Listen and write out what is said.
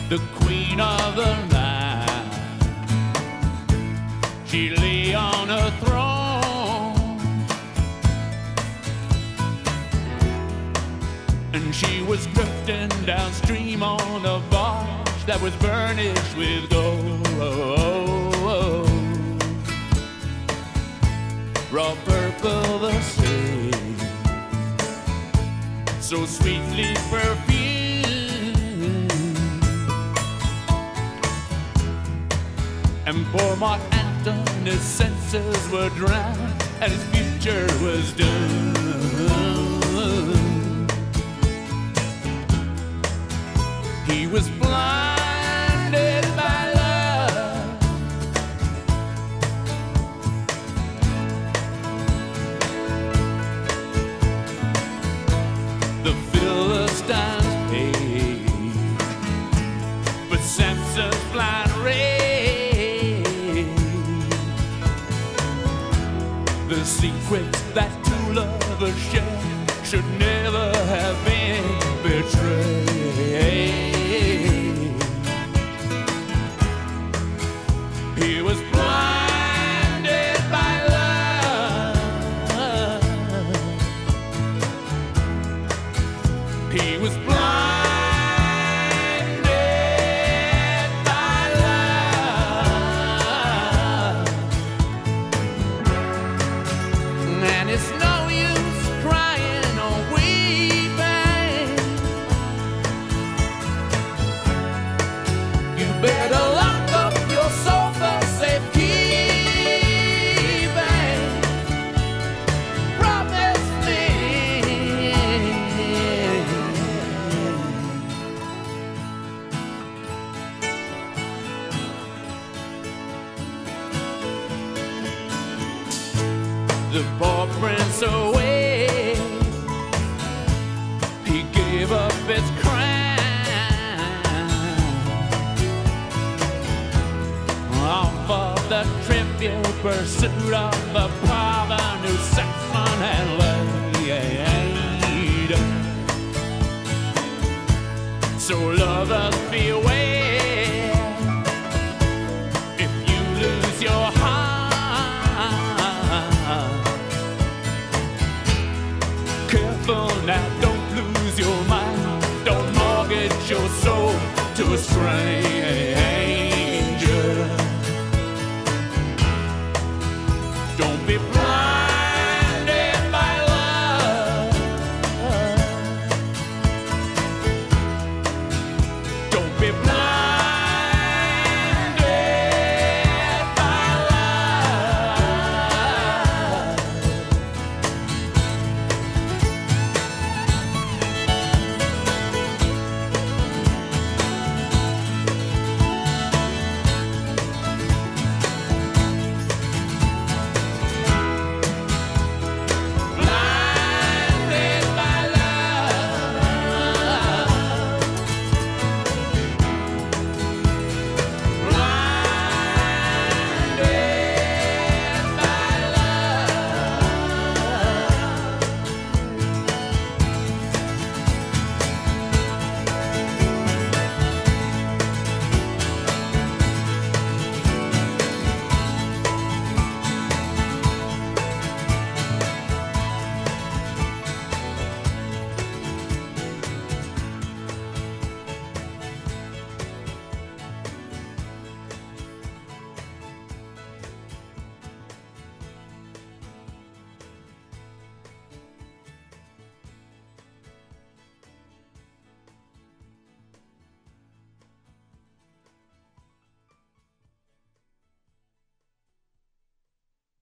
the queen of the night. She lay on a throne, and she was drifting downstream on a barge that was burnished with gold. Raw purple the sea, so sweetly perfumed, and poor Mark Antony's senses were drowned, and his future was doomed. He was blinded by love, the Philistines paid, but Samson's blind rage, the secrets that two lovers shared should never have been betrayed. He was blinded by love. He was blinded by love. And it's no use crying or weeping. You better lock up your soul for safekeeping. Promise me. The poor prince away, he gave up his crown, all for the trivial pursuit of the power New Saxon had laid. So lovers beware, if you lose your heart, careful now, don't lose your mind, don't mortgage your soul to a strain.